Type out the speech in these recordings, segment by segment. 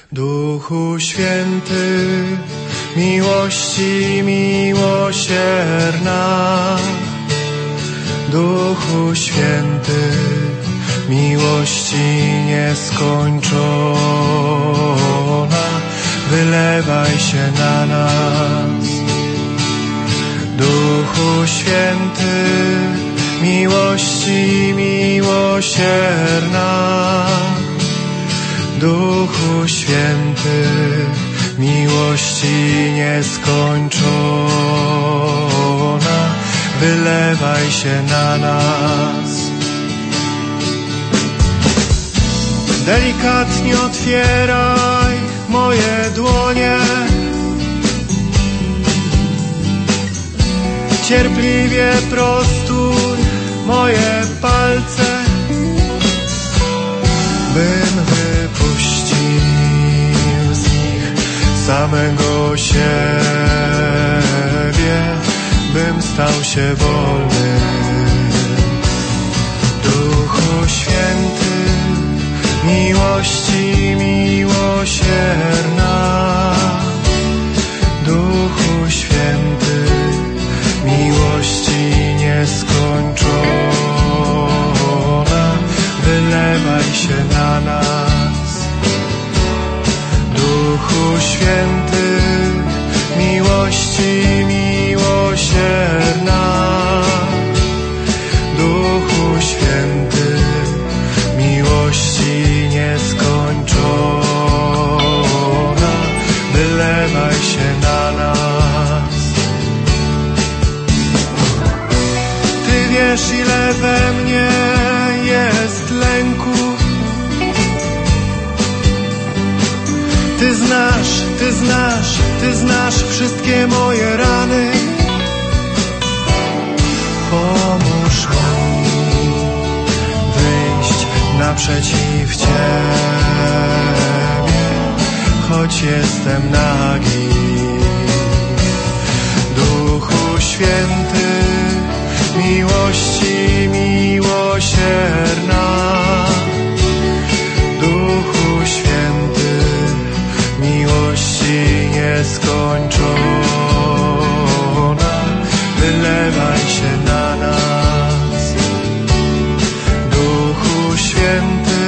Duchu Święty, miłości miłosierna. Duchu Święty, miłości nieskończona, wylewaj się na nas. Duchu Święty, miłości miłosierna. Duchu Święty, miłości nieskończona, wylewaj się na nas. Delikatnie otwieraj moje dłonie, cierpliwie prostuj moje palce, bym wypuścił z nich samego siebie, bym stał się wolny. Duchu Święty, miłości miłosierna. Duchu Święty, miłości nieskończona, wylewaj się na nas. Duchu Święty, miłości miłosierna. Duchu Święty, miłości nieskończona, wylewaj się na nas. Ty wiesz, ile we mnie jest lęku. Ty znasz wszystkie moje rany. Pomóż mi wyjść naprzeciw Ciebie, choć jestem nagi. Duchu Święty, miłości miłosierna. Duchu Święty, miłości nieskończona, wylewaj się na nas. Duchu Święty,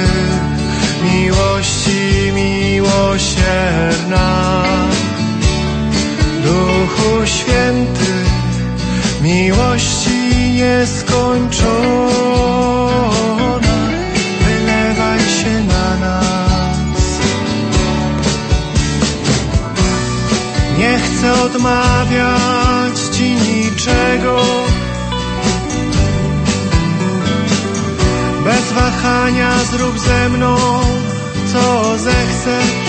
miłości miłosierna. Duchu Święty, miłości nieskończona, wylewaj się na nas. Nie chcę odmawiać Ci niczego. Bez wahania zrób ze mną, co zechcesz.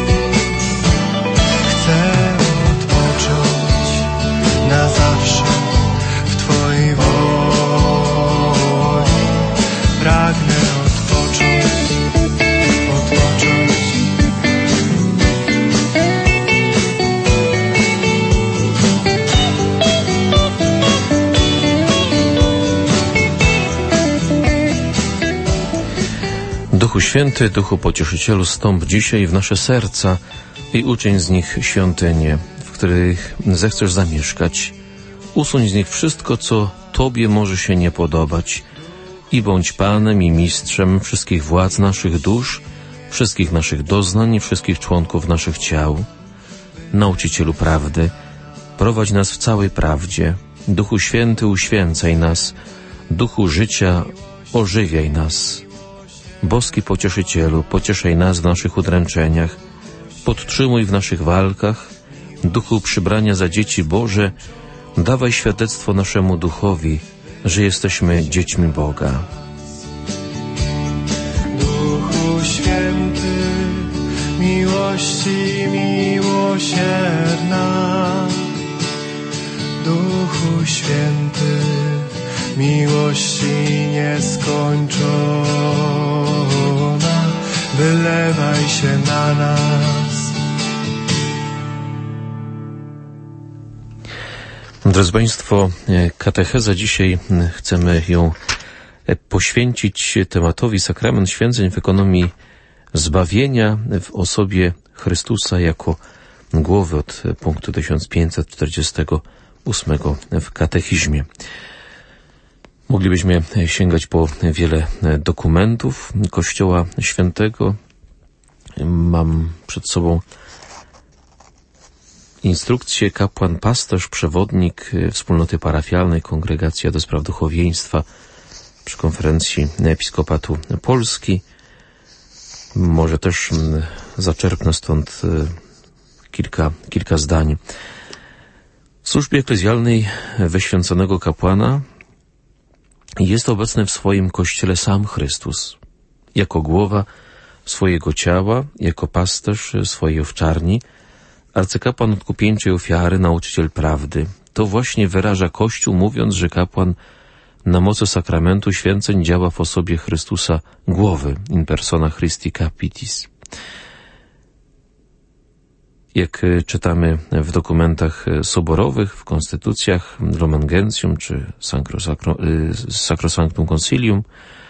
Chcę odpocząć na zawsze w Twojej woli. Pragnę odpocząć. Duchu Święty, Duchu Pocieszycielu, stąp dzisiaj w nasze serca i uczyń z nich świątynie, w których zechcesz zamieszkać. Usuń z nich wszystko, co Tobie może się nie podobać i bądź Panem i Mistrzem wszystkich władz naszych dusz, wszystkich naszych doznań, wszystkich członków naszych ciał. Nauczycielu prawdy, prowadź nas w całej prawdzie. Duchu Święty, uświęcaj nas. Duchu życia, ożywiaj nas. Boski Pocieszycielu, pocieszaj nas w naszych udręczeniach, podtrzymuj w naszych walkach. Duchu przybrania za dzieci Boże, dawaj świadectwo naszemu duchowi, że jesteśmy dziećmi Boga. Duchu Święty, miłości miłosierna. Duchu Święty, miłości nieskończona, wylewaj się na nas. Drodzy Państwo, katecheza dzisiaj chcemy ją poświęcić tematowi sakrament święceń w ekonomii zbawienia w osobie Chrystusa jako głowy od punktu 1548 w katechizmie. Moglibyśmy sięgać po wiele dokumentów Kościoła Świętego. Mam przed sobą instrukcję kapłan, pasterz, przewodnik wspólnoty parafialnej Kongregacja do Spraw Duchowieństwa przy Konferencji Episkopatu Polski. Może też zaczerpnę stąd kilka zdań. W służbie eklezjalnej wyświęconego kapłana jest obecny w swoim Kościele sam Chrystus, jako głowa swojego ciała, jako pasterz swojej owczarni, arcykapłan odkupieńczej ofiary, nauczyciel prawdy. To właśnie wyraża Kościół, mówiąc, że kapłan na mocy sakramentu święceń działa w osobie Chrystusa, głowy, in persona Christi Capitis. Jak czytamy w dokumentach soborowych, w konstytucjach Lumen Gentium czy Sacrosanctum Concilium,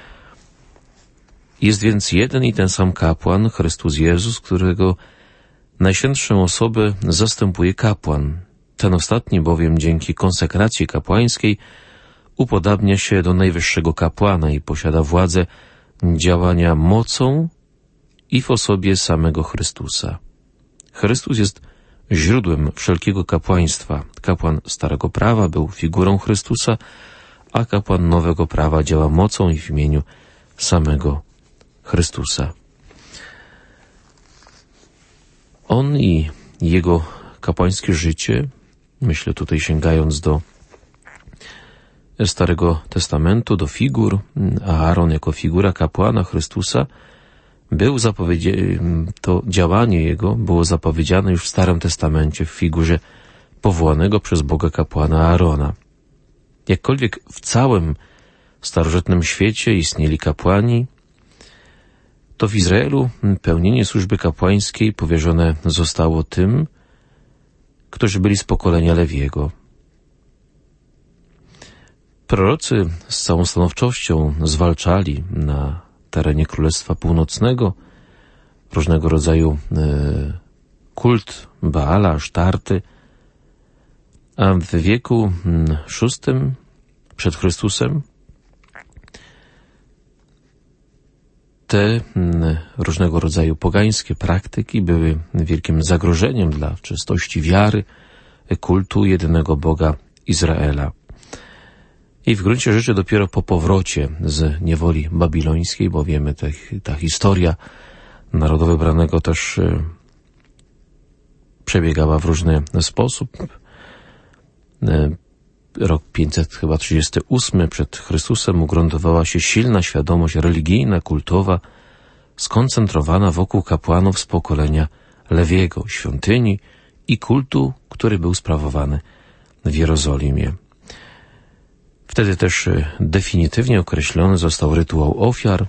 jest więc jeden i ten sam kapłan, Chrystus Jezus, którego najświętszą osobę zastępuje kapłan. Ten ostatni bowiem dzięki konsekracji kapłańskiej upodabnia się do najwyższego kapłana i posiada władzę działania mocą i w osobie samego Chrystusa. Chrystus jest źródłem wszelkiego kapłaństwa. Kapłan Starego Prawa był figurą Chrystusa, a kapłan Nowego Prawa działa mocą i w imieniu samego Chrystusa. On i jego kapłańskie życie, myślę tutaj sięgając do Starego Testamentu, do figur, a Aaron jako figura kapłana Chrystusa, to działanie jego było zapowiedziane już w Starym Testamencie w figurze powołanego przez Boga kapłana Aarona. Jakkolwiek w całym starożytnym świecie istnieli kapłani, to w Izraelu pełnienie służby kapłańskiej powierzone zostało tym, którzy byli z pokolenia Lewiego. Prorocy z całą stanowczością zwalczali na terenie Królestwa Północnego różnego rodzaju kult Baala, Asztarty, a w wieku VI przed Chrystusem te różnego rodzaju pogańskie praktyki były wielkim zagrożeniem dla czystości wiary, kultu jedynego Boga Izraela. I w gruncie rzeczy dopiero po powrocie z niewoli babilońskiej, bo wiemy, ta historia narodu wybranego też przebiegała w różny sposób. Rok 538 przed Chrystusem ugruntowała się silna świadomość religijna, kultowa, skoncentrowana wokół kapłanów z pokolenia Lewiego, świątyni i kultu, który był sprawowany w Jerozolimie. Wtedy też definitywnie określony został rytuał ofiar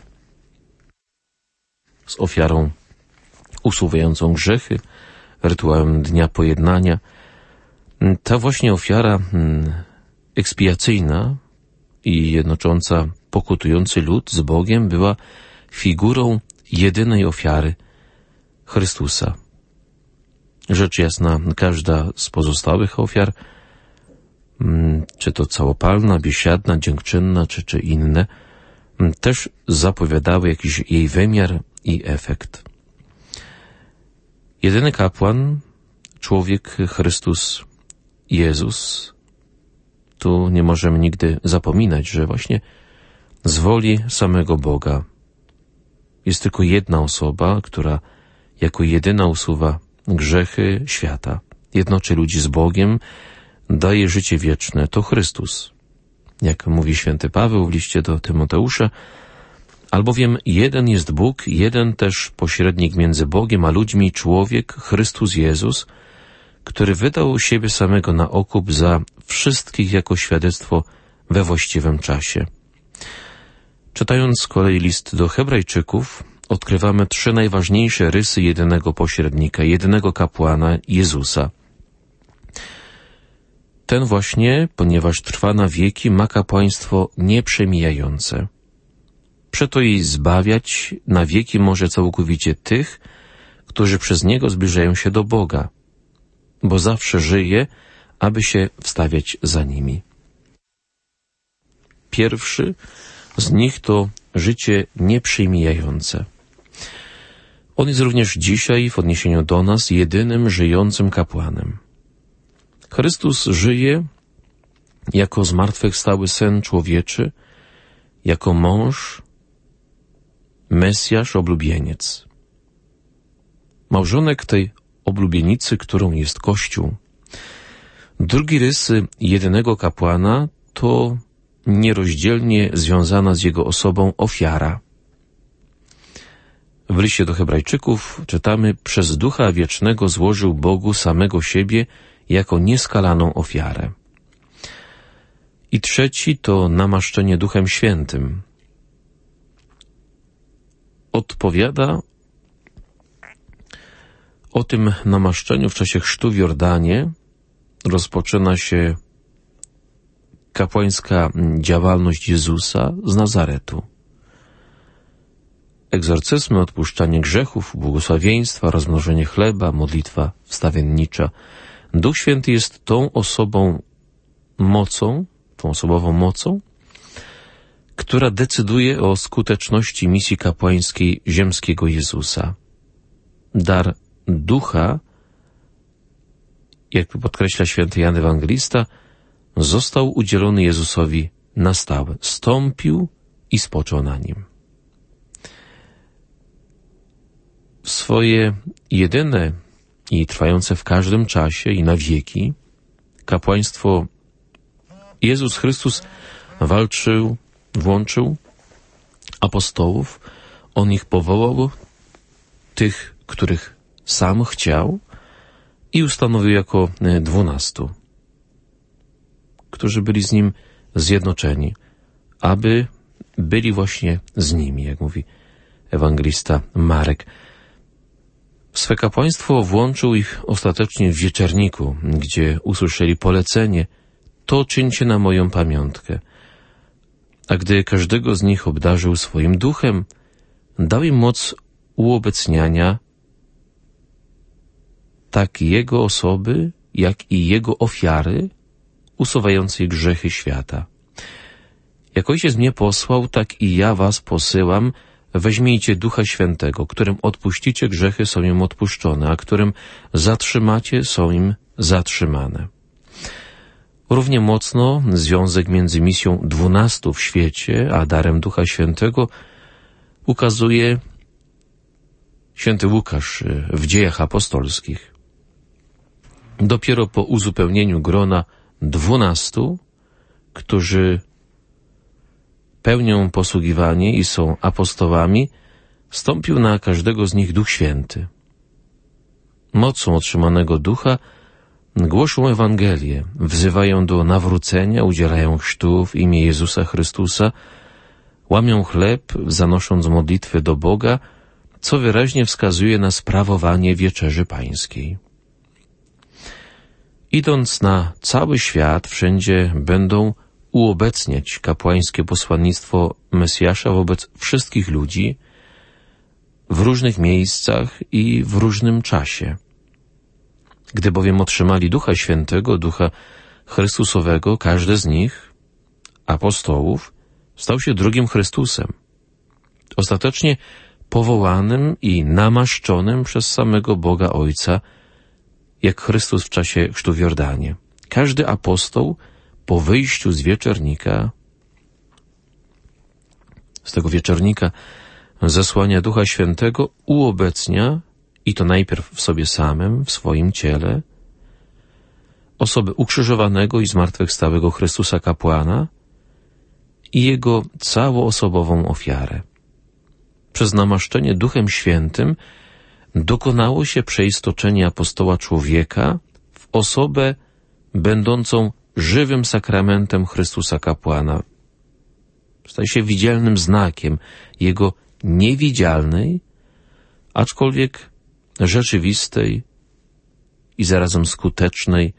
z ofiarą usuwającą grzechy, rytuałem Dnia Pojednania. Ta właśnie ofiara ekspiacyjna i jednocząca pokutujący lud z Bogiem była figurą jedynej ofiary Chrystusa. Rzecz jasna, każda z pozostałych ofiar, czy to całopalna, biesiadna, dziękczynna, czy inne, też zapowiadały jakiś jej wymiar i efekt. Jedyny kapłan, człowiek Chrystus Jezus, tu nie możemy nigdy zapominać, że właśnie z woli samego Boga jest tylko jedna osoba, która jako jedyna usuwa grzechy świata, jednoczy ludzi z Bogiem, daje życie wieczne, to Chrystus. Jak mówi święty Paweł w liście do Tymoteusza, albowiem jeden jest Bóg, jeden też pośrednik między Bogiem a ludźmi, człowiek, Chrystus Jezus, który wydał siebie samego na okup za wszystkich jako świadectwo we właściwym czasie. Czytając z kolei list do Hebrajczyków, odkrywamy 3 najważniejsze rysy jedynego pośrednika, jedynego kapłana, Jezusa. Ten właśnie, ponieważ trwa na wieki, ma kapłaństwo nieprzemijające. Przeto i zbawiać na wieki może całkowicie tych, którzy przez Niego zbliżają się do Boga, bo zawsze żyje, aby się wstawiać za nimi. Pierwszy z nich to życie nieprzemijające. On jest również dzisiaj w odniesieniu do nas jedynym żyjącym kapłanem. Chrystus żyje jako zmartwychwstały Syn Człowieczy, jako mąż, Mesjasz, oblubieniec. Małżonek tej oblubienicy, którą jest Kościół. Drugi rys jedynego kapłana to nierozdzielnie związana z jego osobą ofiara. W liście do Hebrajczyków czytamy: przez Ducha Wiecznego złożył Bogu samego siebie jako nieskalaną ofiarę. I trzeci to namaszczenie Duchem Świętym. Odpowiada o tym namaszczeniu w czasie chrztu w Jordanie. Rozpoczyna się kapłańska działalność Jezusa z Nazaretu. Egzorcyzmy, odpuszczanie grzechów, błogosławieństwa, rozmnożenie chleba, modlitwa wstawiennicza. Duch Święty jest tą osobową mocą, która decyduje o skuteczności misji kapłańskiej ziemskiego Jezusa. Dar Ducha, jak podkreśla święty Jan Ewangelista, został udzielony Jezusowi na stałe. Stąpił i spoczął na Nim. Swoje jedyne i trwające w każdym czasie i na wieki kapłaństwo Jezus Chrystus włączył apostołów. On ich powołał, tych, których sam chciał, i ustanowił jako 12, którzy byli z Nim zjednoczeni, aby byli właśnie z Nimi, jak mówi ewangelista Marek. W swe kapłaństwo włączył ich ostatecznie w wieczerniku, gdzie usłyszeli polecenie: to czyńcie na moją pamiątkę. A gdy każdego z nich obdarzył swoim duchem, dał im moc uobecniania tak Jego osoby, jak i Jego ofiary usuwającej grzechy świata. Jak Ojciec mnie posłał, tak i ja was posyłam. Weźmijcie Ducha Świętego, którym odpuścicie grzechy, są im odpuszczone, a którym zatrzymacie, są im zatrzymane. Równie mocno związek między misją 12 w świecie a darem Ducha Świętego ukazuje święty Łukasz w Dziejach Apostolskich. Dopiero po uzupełnieniu grona 12, którzy pełnią posługiwanie i są apostołami, stąpił na każdego z nich Duch Święty. Mocą otrzymanego Ducha głoszą Ewangelię, wzywają do nawrócenia, udzielają chrztu w imię Jezusa Chrystusa, łamią chleb, zanosząc modlitwy do Boga, co wyraźnie wskazuje na sprawowanie Wieczerzy Pańskiej. Idąc na cały świat, wszędzie będą uobecniać kapłańskie posłannictwo Mesjasza wobec wszystkich ludzi w różnych miejscach i w różnym czasie. Gdy bowiem otrzymali Ducha Świętego, Ducha Chrystusowego, każdy z nich, apostołów, stał się drugim Chrystusem, ostatecznie powołanym i namaszczonym przez samego Boga Ojca, jak Chrystus w czasie chrztu w Jordanie. Każdy apostoł po wyjściu z wieczornika, z tego wieczornika zesłania Ducha Świętego, uobecnia, i to najpierw w sobie samym, w swoim ciele, osoby ukrzyżowanego i zmartwychwstałego Chrystusa kapłana i Jego całoosobową ofiarę. Przez namaszczenie Duchem Świętym dokonało się przeistoczenie apostoła człowieka w osobę będącą żywym sakramentem Chrystusa kapłana. Staje się widzialnym znakiem Jego niewidzialnej, aczkolwiek rzeczywistej i zarazem skutecznej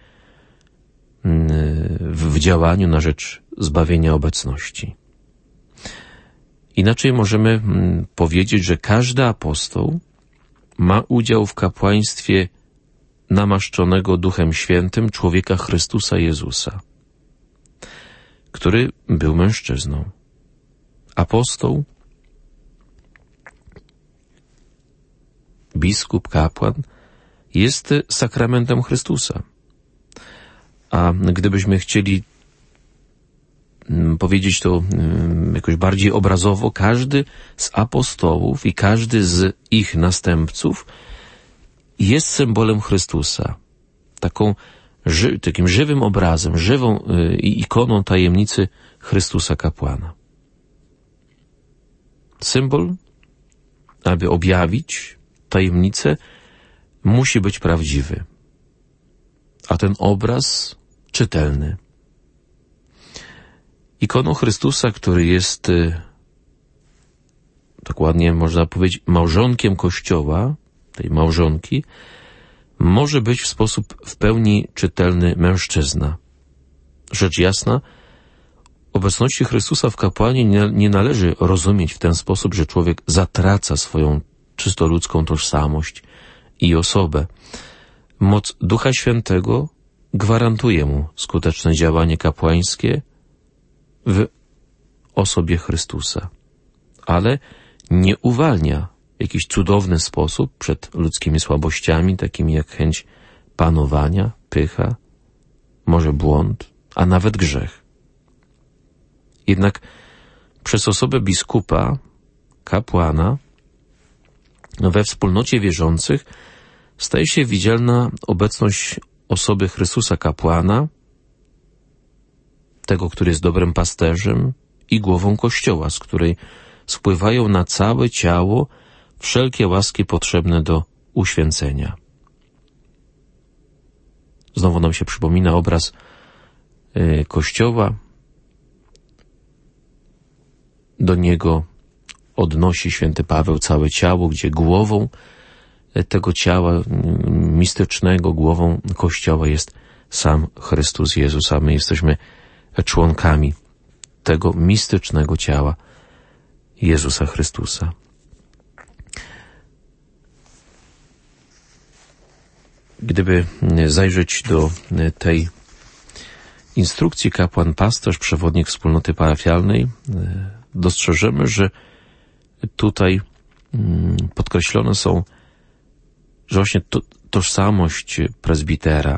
w działaniu na rzecz zbawienia obecności. Inaczej możemy powiedzieć, że każdy apostoł ma udział w kapłaństwie namaszczonego Duchem Świętym człowieka Chrystusa Jezusa, który był mężczyzną. Apostoł, biskup, kapłan jest sakramentem Chrystusa. A gdybyśmy chcieli powiedzieć to jakoś bardziej obrazowo, każdy z apostołów i każdy z ich następców jest symbolem Chrystusa. Takim żywym obrazem, żywą ikoną tajemnicy Chrystusa kapłana. Symbol, aby objawić tajemnicę, musi być prawdziwy, a ten obraz czytelny. Ikoną Chrystusa, który jest, dokładnie można powiedzieć, małżonkiem Kościoła, tej małżonki, może być w sposób w pełni czytelny mężczyzna. Rzecz jasna, obecności Chrystusa w kapłanie nie należy rozumieć w ten sposób, że człowiek zatraca swoją czysto ludzką tożsamość i osobę. Moc Ducha Świętego gwarantuje mu skuteczne działanie kapłańskie w osobie Chrystusa, ale nie uwalnia w jakiś cudowny sposób przed ludzkimi słabościami, takimi jak chęć panowania, pycha, może błąd, a nawet grzech. Jednak przez osobę biskupa, kapłana, we wspólnocie wierzących staje się widzialna obecność osoby Chrystusa kapłana, tego, który jest dobrym pasterzem i głową Kościoła, z której spływają na całe ciało wszelkie łaski potrzebne do uświęcenia. Znowu nam się przypomina obraz Kościoła. Do niego odnosi święty Paweł całe ciało, gdzie głową tego ciała mistycznego, głową Kościoła jest sam Chrystus Jezus, a my jesteśmy członkami tego mistycznego ciała Jezusa Chrystusa. Gdyby zajrzeć do tej instrukcji kapłan, pasterz, przewodnik wspólnoty parafialnej, dostrzeżemy, że tutaj podkreślone są, że właśnie tożsamość prezbitera.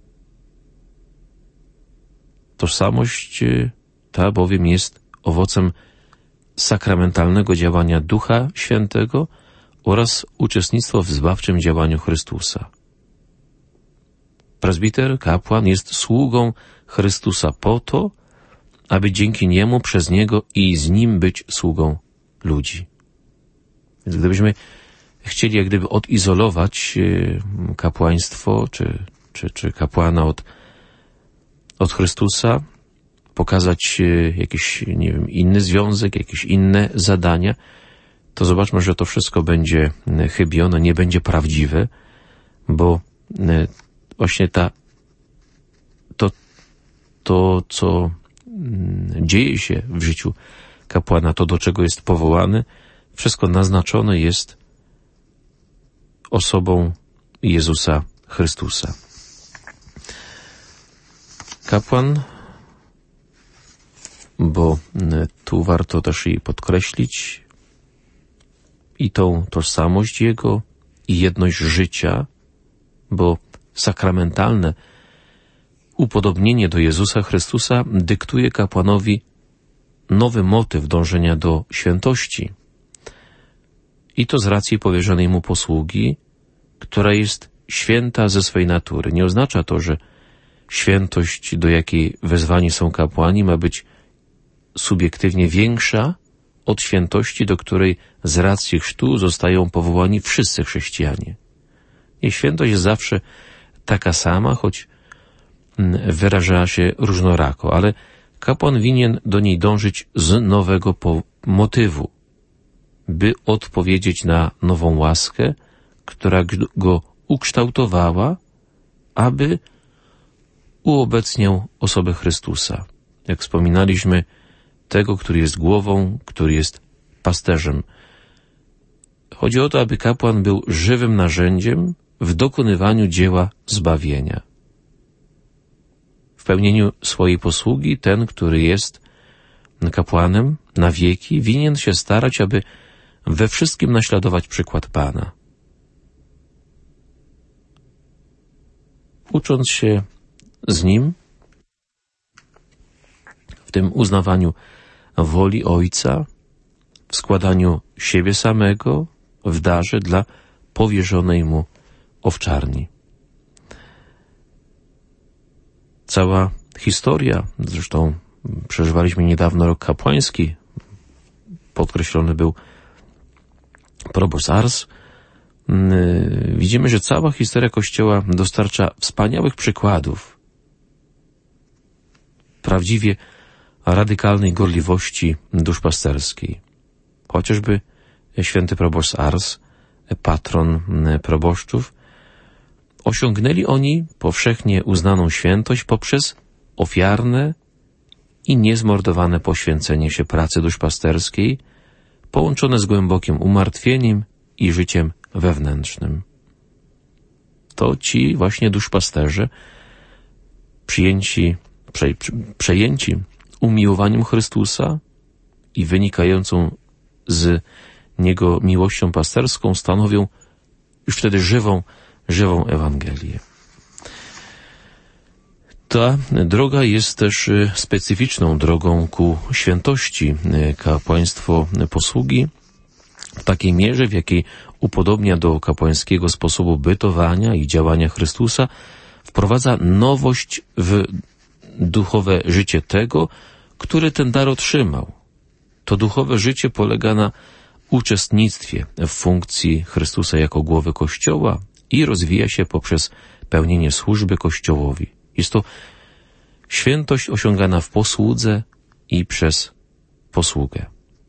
Tożsamość ta bowiem jest owocem sakramentalnego działania Ducha Świętego oraz uczestnictwa w zbawczym działaniu Chrystusa. Prezbiter, kapłan jest sługą Chrystusa po to, aby dzięki Niemu, przez Niego i z Nim być sługą ludzi. Więc gdybyśmy chcieli jak gdyby odizolować kapłaństwo czy kapłana od Chrystusa, pokazać jakiś, nie wiem, inny związek, jakieś inne zadania, to zobaczmy, że to wszystko będzie chybione, nie będzie prawdziwe, bo właśnie to, co dzieje się w życiu kapłana, to, do czego jest powołany, wszystko naznaczone jest osobą Jezusa Chrystusa. Kapłan, bo tu warto też i podkreślić i tą tożsamość Jego, i jedność życia, bo sakramentalne upodobnienie do Jezusa Chrystusa dyktuje kapłanowi nowy motyw dążenia do świętości. I to z racji powierzonej mu posługi, która jest święta ze swej natury. Nie oznacza to, że świętość, do jakiej wezwani są kapłani, ma być subiektywnie większa od świętości, do której z racji chrztu zostają powołani wszyscy chrześcijanie. I świętość jest zawsze taka sama, choć wyraża się różnorako, ale kapłan winien do niej dążyć z nowego motywu, by odpowiedzieć na nową łaskę, która go ukształtowała, aby uobecniał osobę Chrystusa. Jak wspominaliśmy, tego, który jest głową, który jest pasterzem. Chodzi o to, aby kapłan był żywym narzędziem w dokonywaniu dzieła zbawienia. W pełnieniu swojej posługi ten, który jest kapłanem na wieki, winien się starać, aby we wszystkim naśladować przykład Pana. Ucząc się z Nim, w tym uznawaniu woli Ojca, w składaniu siebie samego w darze dla powierzonej Mu owczarni. Cała historia, zresztą przeżywaliśmy niedawno rok kapłański, podkreślony był proboszcz Ars. Widzimy, że cała historia Kościoła dostarcza wspaniałych przykładów prawdziwie radykalnej gorliwości duszpasterskiej. Chociażby święty proboszcz Ars, patron proboszczów, osiągnęli oni powszechnie uznaną świętość poprzez ofiarne i niezmordowane poświęcenie się pracy duszpasterskiej, połączone z głębokim umartwieniem i życiem wewnętrznym. To ci właśnie duszpasterze, przejęci umiłowaniem Chrystusa i wynikającą z Niego miłością pasterską, stanowią już wtedy żywą Ewangelię. Ta droga jest też specyficzną drogą ku świętości. Kapłaństwo posługi w takiej mierze, w jakiej upodobnia do kapłańskiego sposobu bytowania i działania Chrystusa, wprowadza nowość w duchowe życie tego, który ten dar otrzymał. To duchowe życie polega na uczestnictwie w funkcji Chrystusa jako głowy Kościoła i rozwija się poprzez pełnienie służby Kościołowi. Jest to świętość osiągana w posłudze i przez posługę.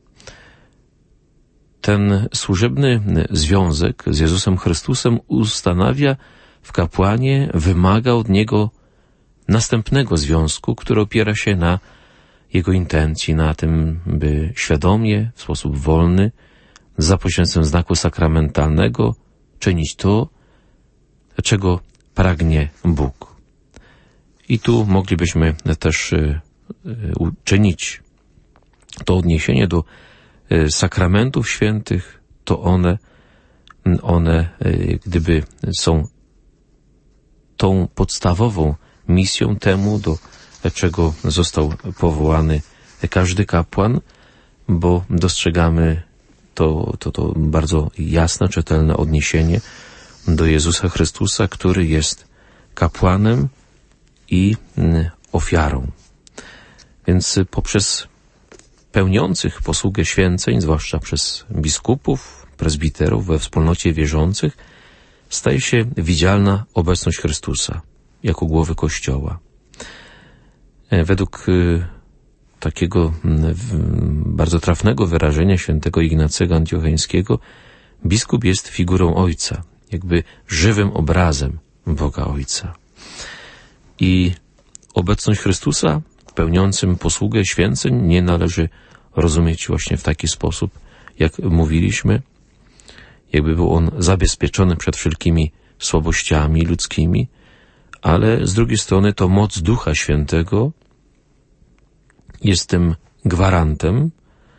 Ten służebny związek z Jezusem Chrystusem ustanawia w kapłanie, wymaga od niego następnego związku, który opiera się na jego intencji, na tym, by świadomie, w sposób wolny, za pośrednictwem znaku sakramentalnego czynić to, czego pragnie Bóg. I tu moglibyśmy też uczynić to odniesienie do sakramentów świętych, to one gdyby są tą podstawową misją temu, do czego został powołany każdy kapłan, bo dostrzegamy to bardzo jasne, czytelne odniesienie do Jezusa Chrystusa, który jest kapłanem i ofiarą. Więc poprzez pełniących posługę święceń, zwłaszcza przez biskupów, prezbiterów we wspólnocie wierzących, staje się widzialna obecność Chrystusa jako głowy Kościoła. Według takiego bardzo trafnego wyrażenia świętego Ignacego Antiocheńskiego, biskup jest figurą Ojca, jakby żywym obrazem Boga Ojca. I obecność Chrystusa pełniącym posługę święceń nie należy rozumieć właśnie w taki sposób, jak mówiliśmy, jakby był on zabezpieczony przed wszelkimi słabościami ludzkimi, ale z drugiej strony to moc Ducha Świętego jest tym gwarantem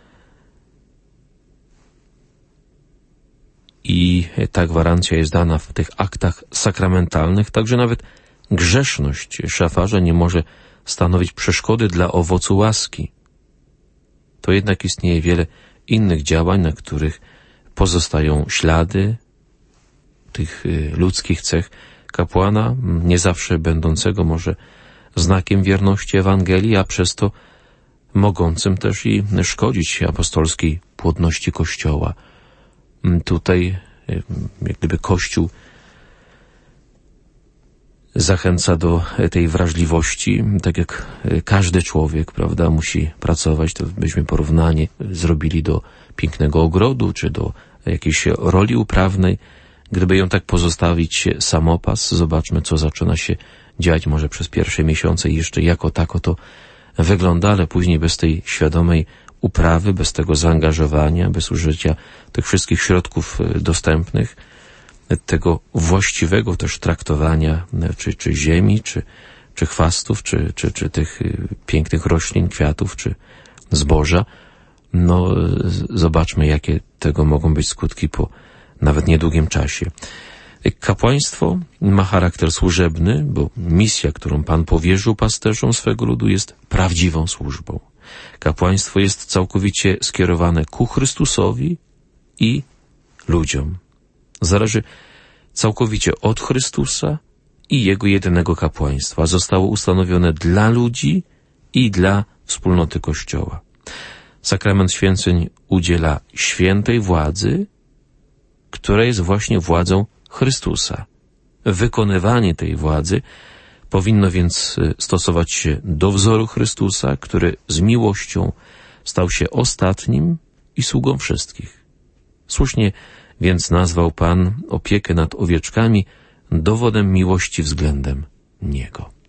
i ta gwarancja jest dana w tych aktach sakramentalnych, także nawet grzeszność szafarza nie może stanowić przeszkody dla owocu łaski. To jednak istnieje wiele innych działań, na których pozostają ślady tych ludzkich cech kapłana, nie zawsze będącego może znakiem wierności Ewangelii, a przez to mogącym też i szkodzić apostolskiej płodności Kościoła. Tutaj jak gdyby Kościół zachęca do tej wrażliwości, tak jak każdy człowiek, prawda, musi pracować. To byśmy porównanie zrobili do pięknego ogrodu, czy do jakiejś roli uprawnej. Gdyby ją tak pozostawić samopas, zobaczmy, co zaczyna się dziać może przez pierwsze miesiące i jeszcze jako tako to wygląda, ale później bez tej świadomej uprawy, bez tego zaangażowania, bez użycia tych wszystkich środków dostępnych, tego właściwego też traktowania czy ziemi, czy chwastów, czy tych pięknych roślin, kwiatów, czy zboża, no zobaczmy, jakie tego mogą być skutki po nawet niedługim czasie. Kapłaństwo ma charakter służebny, bo misja, którą Pan powierzył pasterzom swego ludu, jest prawdziwą służbą. Kapłaństwo jest całkowicie skierowane ku Chrystusowi i ludziom. Zależy całkowicie od Chrystusa i Jego jedynego kapłaństwa. Zostało ustanowione dla ludzi i dla wspólnoty Kościoła. Sakrament święceń udziela świętej władzy, która jest właśnie władzą Chrystusa. Wykonywanie tej władzy powinno więc stosować się do wzoru Chrystusa, który z miłością stał się ostatnim i sługą wszystkich. Słusznie więc nazwał Pan opiekę nad owieczkami dowodem miłości względem Niego.